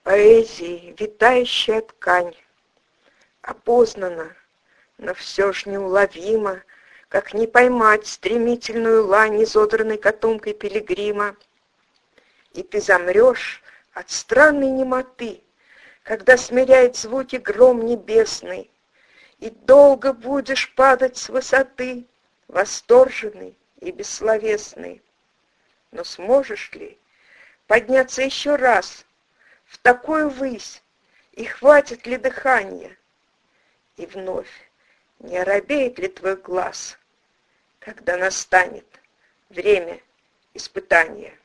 поэзии витающая ткань, опознана, но все ж неуловимо, как не поймать стремительную лань, изодранной котомкой пилигрима. И ты замрешь от странной немоты, когда смиряет звуки гром небесный, и долго будешь падать с высоты, восторженный и бессловесный. Но сможешь ли подняться еще раз в такую высь, и хватит ли дыхания? И вновь не оробеет ли твой глаз, когда настанет время испытания?